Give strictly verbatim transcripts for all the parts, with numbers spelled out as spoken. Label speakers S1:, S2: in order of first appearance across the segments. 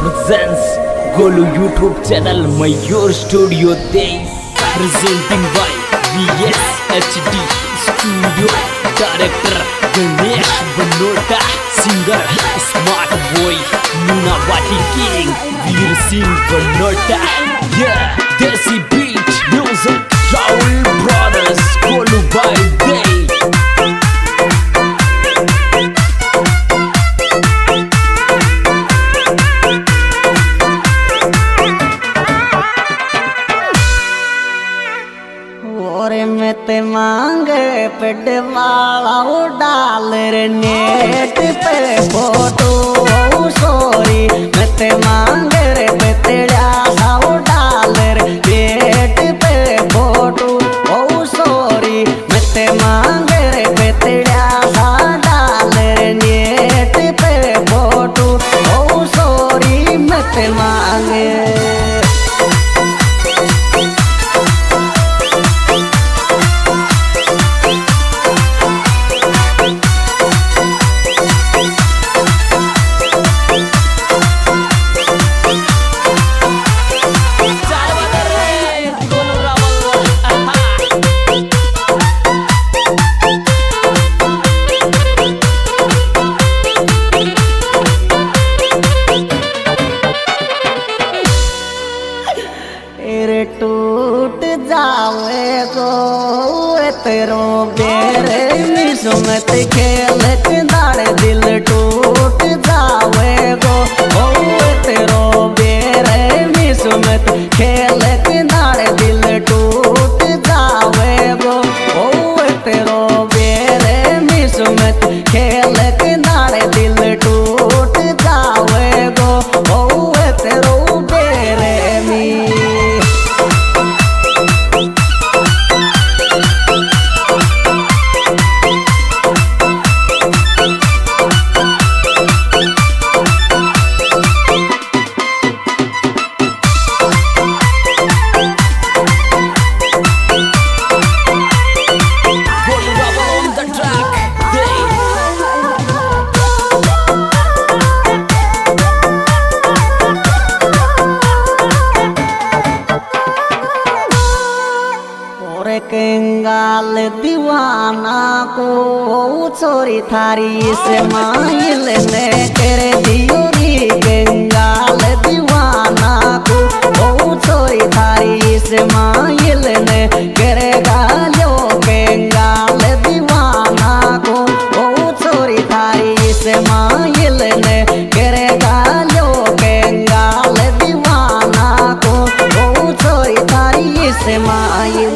S1: presents Golu YouTube channel Mayur Studio Days, presenting by V S H D Studio. Director Ganesh Banota, singer Smart Boy Munawati King Veer Singh Banota. Yeah, Desi Beat Music, Raul Brothers, Golu by Day.
S2: ते मांगे पेट वाला डाल रे net पे photo sorry मैं ते मांगे रे पेटड़ा सा डाल रे नेट पे फोटो ओ सॉरी मैं ते मांगे रे पेटड़ा सा डाल रे नेट पे फोटो ओ सॉरी मैं ते मांगे टूट जावे गो तेरो बेरे निसमत खेल दाड़े दिल टूट जावे गो ओ तेरो बेरे निसमत खेल दाड़े दिल टूट जावे गो ओ तेरो बेरे निसमत खेल दाड़े दिल टूट जावे गो ओ तेरो बेरे मी कंगाल दीवाना को छोरी थारी से माइल ने तेरे दियोरी कंगाल दीवाना को छोरी थारी से माइल ने करेगा लो कंगाल दीवाना को छोरी थारी से माइल ने करेगा लो कंगाल दीवाना को छोरी थारी से माइल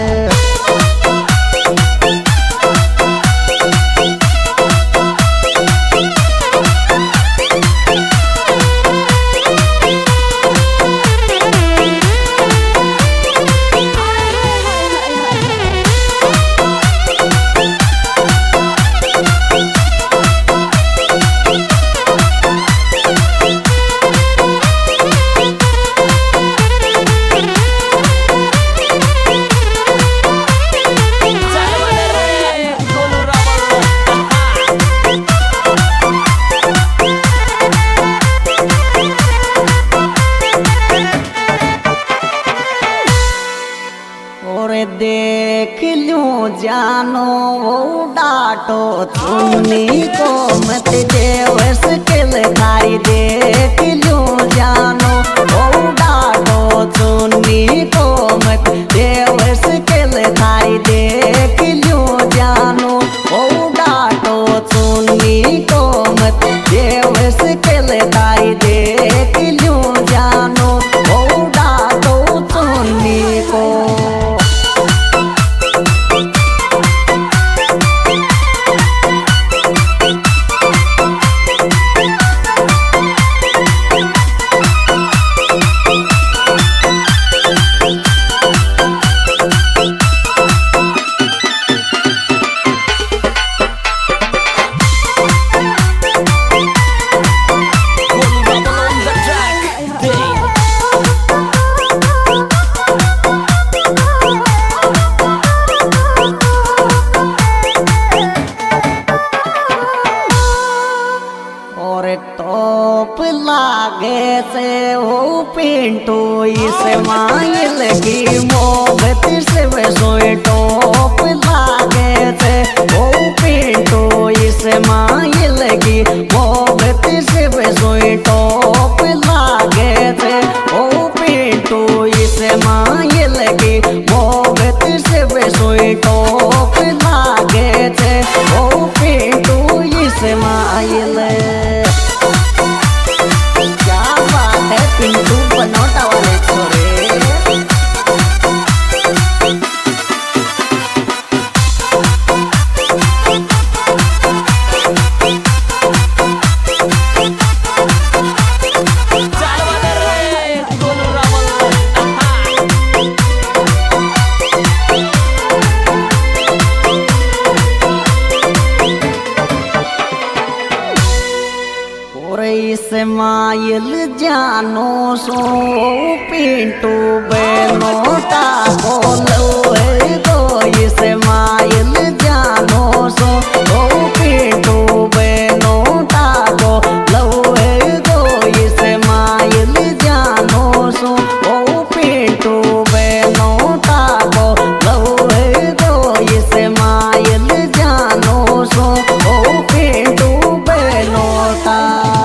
S2: देख लूं जानो वो डाटो तुमनी को मत देवस के थारी देख लूं जानो वो डाटो तुमनी को मत देवस के थारी देख लूं जानो वो डाटो तुमनी को मत देवस के थारी देख लूं जानो वो डाटो तुमनी को टॉप लागे से हो पिंटू इस्माइल की मोहब्बत से सोए टॉप लागे से हो पिंटू इस्माइल की मोहब्बत से सोए टॉप लागे से हो पिंटू इस्माइल की मोहब्बत से सोए टॉप लागे से हो पिंटू इस्माइल। क्या बात है पिंटू बनोटा वाले छोरे। इस्माइल जानो सो पिंटू बनोटा बोलो गो इस्माइल जानो सो ओ पिंटू बनोटा बोलो गो इस्माइल जानो सो ओ पिंटू बनोटा बोलो गो इस्माइल जानो सो ओ पिंटू बनोटा।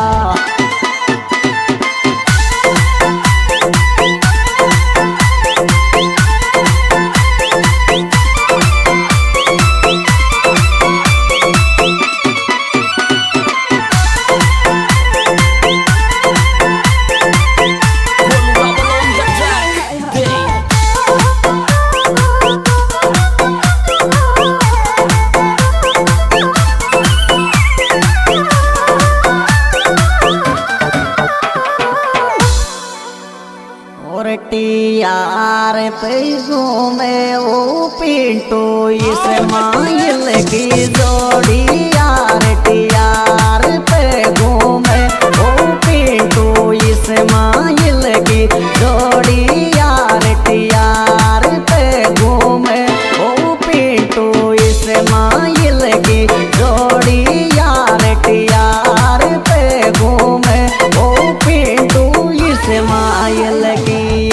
S2: यार पैसों में वो पिंटू इस्माइल की जोड़ी यार टियार पैगों में वो पिंटू इस्माइल की जोड़ी यार टियार पैगों में वो पिंटू इस्माइल की जोड़ी यार टियार पैगों में वो पिंटू इस्माइल की।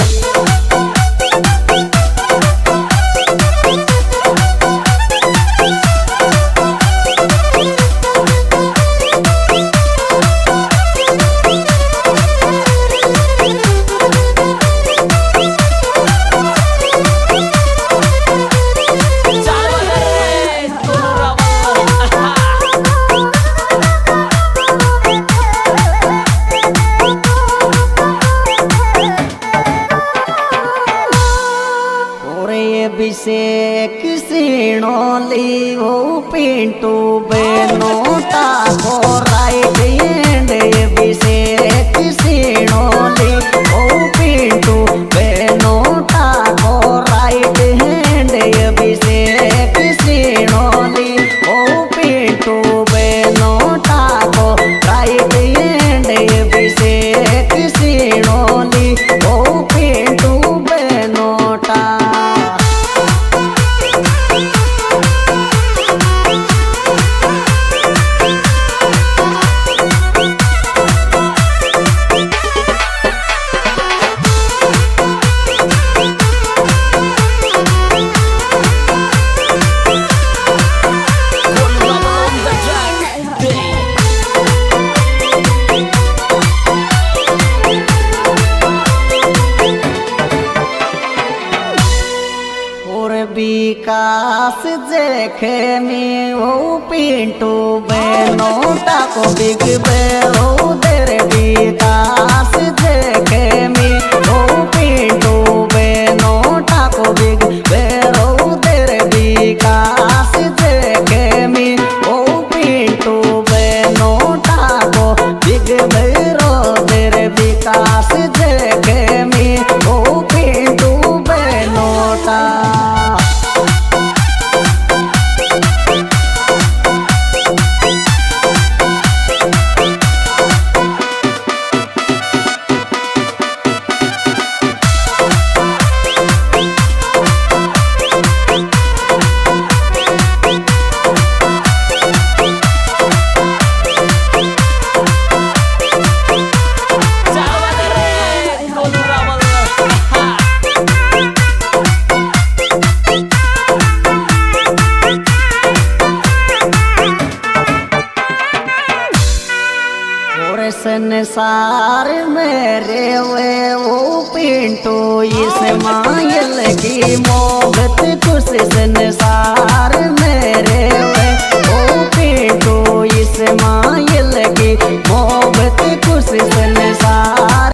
S2: अभिषेक सिणोली हो पिंटू बनोटा को राइट हैंड अभिषेक सिणोली हो पिंटू बनोटा को राइट हैंड अभिषेक सिणोली हो पिंटू बनोटा को राइट हैंड अभिषेक सिणोली हो पिंटू बनोटा। विकास देखे में हो पिंटू बनोटा को बिग बेरो तेरे विकास देखे में हो पिंटू बनोटा को बिग बेरो तेरे विकास देखे में हो पिंटू बनोटा को बिग बेरो तेरे विकास देखे में हो पिंटू बनोटा। संसार में रे वे वो पिंटू इस्माइल की मोहब्बत खुश संसार